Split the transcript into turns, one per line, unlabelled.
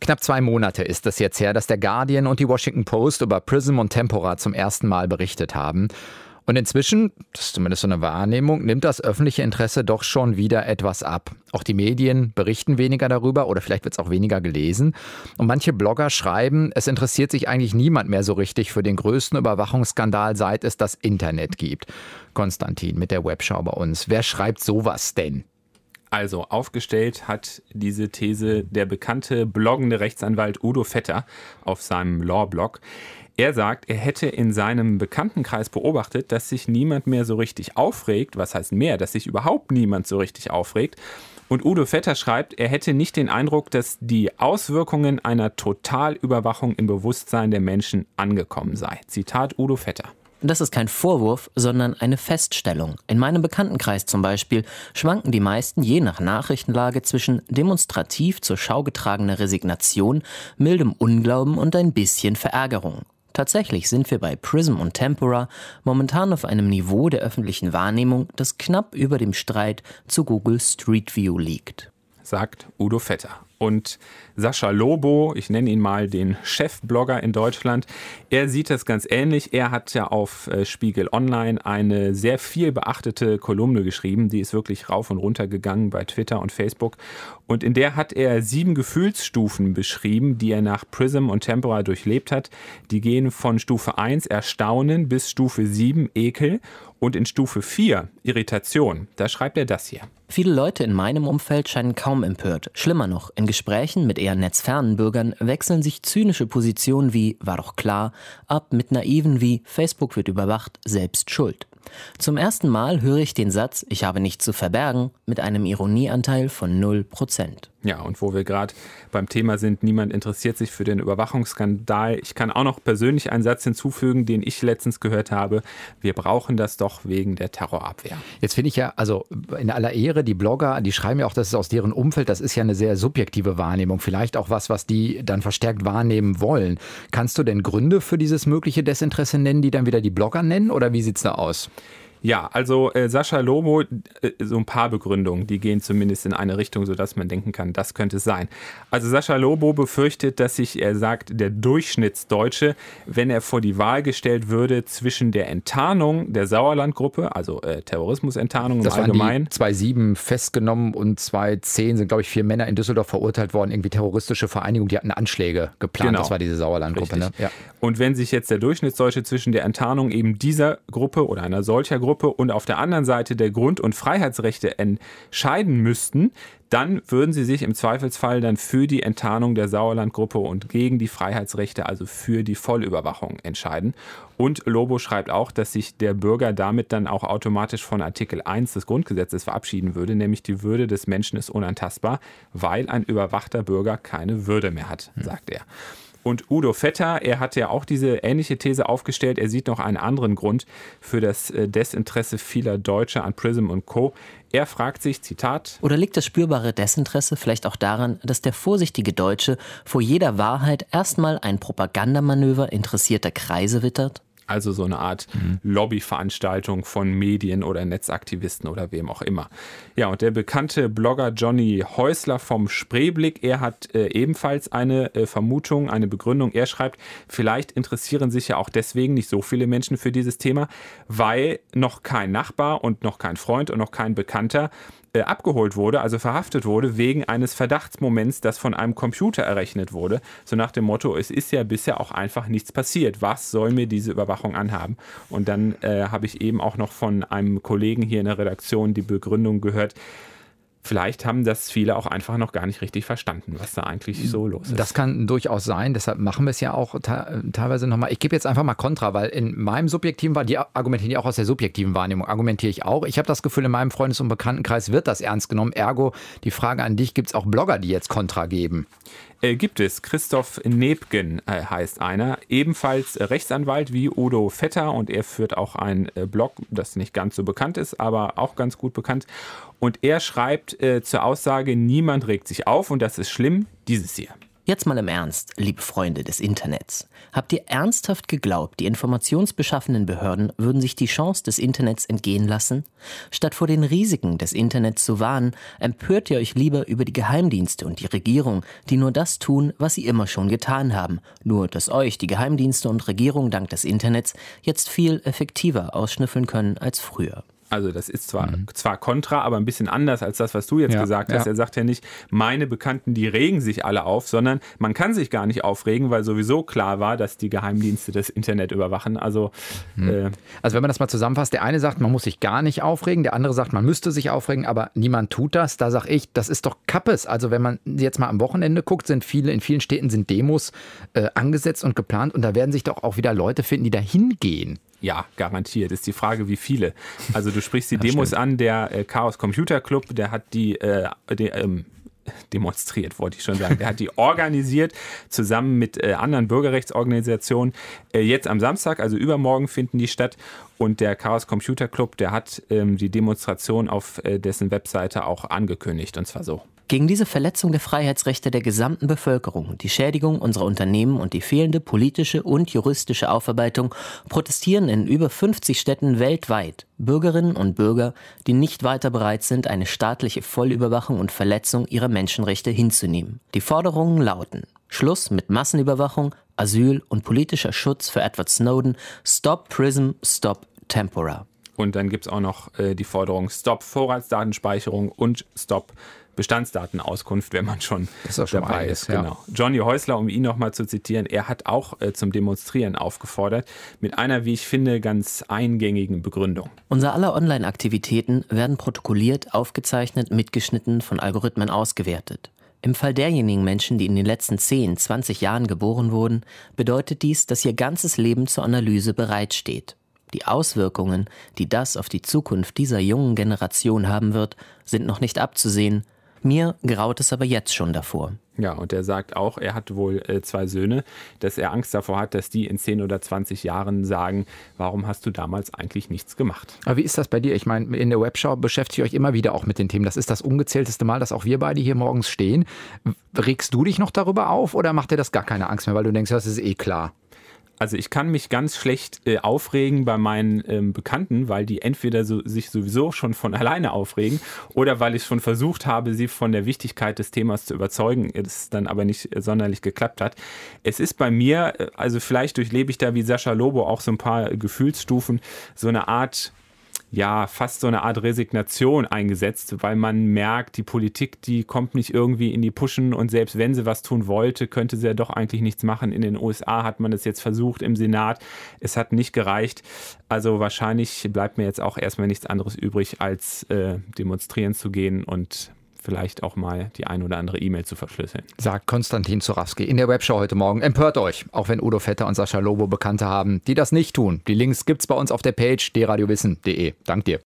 Knapp 2 Monate ist es jetzt her, dass der Guardian und die Washington Post über PRISM und Tempora zum ersten Mal berichtet haben. Und inzwischen, das ist zumindest so eine Wahrnehmung, nimmt das öffentliche Interesse doch schon wieder etwas ab. Auch die Medien berichten weniger darüber oder vielleicht wird es auch weniger gelesen. Und manche Blogger schreiben, es interessiert sich eigentlich niemand mehr so richtig für den größten Überwachungsskandal, seit es das Internet gibt. Konstantin mit der Webschau bei uns. Wer schreibt sowas denn?
Also aufgestellt hat diese These der bekannte bloggende Rechtsanwalt Udo Vetter auf seinem Law-Blog. Er sagt, er hätte in seinem Bekanntenkreis beobachtet, dass sich niemand mehr so richtig aufregt. Was heißt mehr? Dass sich überhaupt niemand so richtig aufregt. Und Udo Vetter schreibt, er hätte nicht den Eindruck, dass die Auswirkungen einer Totalüberwachung im Bewusstsein der Menschen angekommen sei. Zitat Udo Vetter.
Das ist kein Vorwurf, sondern eine Feststellung. In meinem Bekanntenkreis zum Beispiel schwanken die meisten je nach Nachrichtenlage zwischen demonstrativ zur Schau getragener Resignation, mildem Unglauben und ein bisschen Verärgerung. Tatsächlich sind wir bei PRISM und Tempora momentan auf einem Niveau der öffentlichen Wahrnehmung, das knapp über dem Streit zu Google Street View liegt.
Sagt Udo Vetter. Und Sascha Lobo, ich nenne ihn mal den Chefblogger in Deutschland, er sieht das ganz ähnlich. Er hat ja auf Spiegel Online eine sehr viel beachtete Kolumne geschrieben, die ist wirklich rauf und runter gegangen bei Twitter und Facebook. Und in der hat er 7 Gefühlsstufen beschrieben, die er nach PRISM und Tempora durchlebt hat. Die gehen von Stufe 1 Erstaunen bis Stufe 7 Ekel und in Stufe 4 Irritation. Da schreibt er das hier.
Viele Leute in meinem Umfeld scheinen kaum empört. Schlimmer noch, in Gesprächen mit eher netzfernen Bürgern wechseln sich zynische Positionen wie „war doch klar" ab mit naiven wie „Facebook wird überwacht, selbst schuld". Zum ersten Mal höre ich den Satz „ich habe nichts zu verbergen" mit einem Ironieanteil von 0%.
Ja, und wo wir gerade beim Thema sind, niemand interessiert sich für den Überwachungsskandal. Ich kann auch noch persönlich einen Satz hinzufügen, den ich letztens gehört habe. Wir brauchen das doch wegen der Terrorabwehr.
Jetzt finde ich ja, also in aller Ehre, die Blogger, die schreiben ja auch, das ist aus deren Umfeld, das ist ja eine sehr subjektive Wahrnehmung. Vielleicht auch was die dann verstärkt wahrnehmen wollen. Kannst du denn Gründe für dieses mögliche Desinteresse nennen, die dann wieder die Blogger nennen, oder wie sieht's da aus?
Ja, also Sascha Lobo, so ein paar Begründungen, die gehen zumindest in eine Richtung, sodass man denken kann, das könnte es sein. Also Sascha Lobo befürchtet, dass sich, er sagt, der Durchschnittsdeutsche, wenn er vor die Wahl gestellt würde zwischen der Enttarnung der Sauerland-Gruppe, also Terrorismusenttarnung im Allgemeinen.
Das waren die 2-7 festgenommen und 2-10 sind, glaube ich, 4 Männer in Düsseldorf verurteilt worden, irgendwie terroristische Vereinigung, die hatten Anschläge geplant. Genau. Das war diese Sauerland-Gruppe. Ne? Ja.
Und wenn sich jetzt der Durchschnittsdeutsche zwischen der Enttarnung eben dieser Gruppe oder einer solcher Gruppe und auf der anderen Seite der Grund- und Freiheitsrechte entscheiden müssten, dann würden sie sich im Zweifelsfall dann für die Enttarnung der Sauerland-Gruppe und gegen die Freiheitsrechte, also für die Vollüberwachung entscheiden. Und Lobo schreibt auch, dass sich der Bürger damit dann auch automatisch von Artikel 1 des Grundgesetzes verabschieden würde, nämlich die Würde des Menschen ist unantastbar, weil ein überwachter Bürger keine Würde mehr hat, sagt er. Und Udo Vetter, er hat ja auch diese ähnliche These aufgestellt. Er sieht noch einen anderen Grund für das Desinteresse vieler Deutscher an PRISM und Co. Er fragt sich, Zitat:
Oder liegt das spürbare Desinteresse vielleicht auch daran, dass der vorsichtige Deutsche vor jeder Wahrheit erstmal ein Propagandamanöver interessierter Kreise wittert?
Also so eine Art Lobbyveranstaltung von Medien oder Netzaktivisten oder wem auch immer. Ja, und der bekannte Blogger Johnny Häusler vom Spreeblick, er hat ebenfalls eine Vermutung, eine Begründung. Er schreibt, vielleicht interessieren sich ja auch deswegen nicht so viele Menschen für dieses Thema, weil noch kein Nachbar und noch kein Freund und noch kein Bekannter abgeholt wurde, also verhaftet wurde, wegen eines Verdachtsmoments, das von einem Computer errechnet wurde. So nach dem Motto, es ist ja bisher auch einfach nichts passiert. Was soll mir diese Überwachung anhaben? Und dann habe ich eben auch noch von einem Kollegen hier in der Redaktion die Begründung gehört, vielleicht haben das viele auch einfach noch gar nicht richtig verstanden, was da eigentlich so los ist.
Das kann durchaus sein, deshalb machen wir es ja auch teilweise nochmal. Ich gebe jetzt einfach mal Kontra, weil in meinem subjektiven die argumentieren ja auch aus der subjektiven Wahrnehmung, argumentiere ich auch. Ich habe das Gefühl, in meinem Freundes- und Bekanntenkreis wird das ernst genommen. Ergo, die Frage an dich, gibt es auch Blogger, die jetzt Kontra geben?
Gibt es. Christoph Nebgen heißt einer, ebenfalls Rechtsanwalt wie Udo Vetter, und er führt auch einen Blog, das nicht ganz so bekannt ist, aber auch ganz gut bekannt. Und er schreibt zur Aussage, niemand regt sich auf und das ist schlimm, dieses hier.
Jetzt mal im Ernst, liebe Freunde des Internets. Habt ihr ernsthaft geglaubt, die informationsbeschaffenden Behörden würden sich die Chance des Internets entgehen lassen? Statt vor den Risiken des Internets zu warnen, empört ihr euch lieber über die Geheimdienste und die Regierung, die nur das tun, was sie immer schon getan haben. Nur, dass euch die Geheimdienste und Regierung dank des Internets jetzt viel effektiver ausschnüffeln können als früher.
Also das ist zwar kontra, aber ein bisschen anders als das, was du jetzt gesagt hast. Er sagt ja nicht, meine Bekannten, die regen sich alle auf, sondern man kann sich gar nicht aufregen, weil sowieso klar war, dass die Geheimdienste das Internet überwachen. Also
wenn man das mal zusammenfasst, der eine sagt, man muss sich gar nicht aufregen, der andere sagt, man müsste sich aufregen, aber niemand tut das. Da sage ich, das ist doch Kappes. Also wenn man jetzt mal am Wochenende guckt, in vielen Städten sind Demos angesetzt und geplant und da werden sich doch auch wieder Leute finden, die da hingehen.
Ja, garantiert. Ist die Frage, wie viele. Also du sprichst die Demos an, der Chaos Computer Club, der hat die demonstriert, wollte ich schon sagen. Der hat die organisiert, zusammen mit anderen Bürgerrechtsorganisationen. Jetzt am Samstag, also übermorgen, finden die statt. Und der Chaos Computer Club, der hat die Demonstration auf dessen Webseite auch angekündigt. Und zwar so.
Gegen diese Verletzung der Freiheitsrechte der gesamten Bevölkerung, die Schädigung unserer Unternehmen und die fehlende politische und juristische Aufarbeitung protestieren in über 50 Städten weltweit Bürgerinnen und Bürger, die nicht weiter bereit sind, eine staatliche Vollüberwachung und Verletzung ihrer Menschenrechte hinzunehmen. Die Forderungen lauten: Schluss mit Massenüberwachung, Asyl und politischer Schutz für Edward Snowden, Stop PRISM, Stop Tempora.
Und dann gibt es auch noch die Forderung Stop Vorratsdatenspeicherung und Stop Bestandsdatenauskunft, wenn man schon dabei ist.
Ja.
Genau. Johnny Häusler, um ihn nochmal zu zitieren, er hat auch zum Demonstrieren aufgefordert, mit einer, wie ich finde, ganz eingängigen Begründung.
Unser aller Online-Aktivitäten werden protokolliert, aufgezeichnet, mitgeschnitten, von Algorithmen ausgewertet. Im Fall derjenigen Menschen, die in den letzten 10, 20 Jahren geboren wurden, bedeutet dies, dass ihr ganzes Leben zur Analyse bereitsteht. Die Auswirkungen, die das auf die Zukunft dieser jungen Generation haben wird, sind noch nicht abzusehen. Mir graut es aber jetzt schon davor.
Ja, und er sagt auch, er hat wohl 2 Söhne, dass er Angst davor hat, dass die in 10 oder 20 Jahren sagen, warum hast du damals eigentlich nichts gemacht?
Aber wie ist das bei dir? Ich meine, in der Webschau beschäftigt ihr euch immer wieder auch mit den Themen. Das ist das ungezählteste Mal, dass auch wir beide hier morgens stehen. Regst du dich noch darüber auf oder macht dir das gar keine Angst mehr, weil du denkst, das ist eh klar?
Also ich kann mich ganz schlecht aufregen bei meinen Bekannten, weil die entweder sich sowieso schon von alleine aufregen oder weil ich schon versucht habe, sie von der Wichtigkeit des Themas zu überzeugen, es dann aber nicht sonderlich geklappt hat. Es ist bei mir, also vielleicht durchlebe ich da wie Sascha Lobo auch so ein paar Gefühlsstufen, so eine Art, ja, fast so eine Art Resignation eingesetzt, weil man merkt, die Politik, die kommt nicht irgendwie in die Puschen und selbst wenn sie was tun wollte, könnte sie ja doch eigentlich nichts machen. In den USA hat man das jetzt versucht im Senat, es hat nicht gereicht. Also wahrscheinlich bleibt mir jetzt auch erstmal nichts anderes übrig, als demonstrieren zu gehen und vielleicht auch mal die ein oder andere E-Mail zu verschlüsseln. Sagt
Konstantin Zurawski in der Webshow heute Morgen. Empört euch, auch wenn Udo Vetter und Sascha Lobo Bekannte haben, die das nicht tun. Die Links gibt's bei uns auf der Page drradiowissen.de. Dank dir.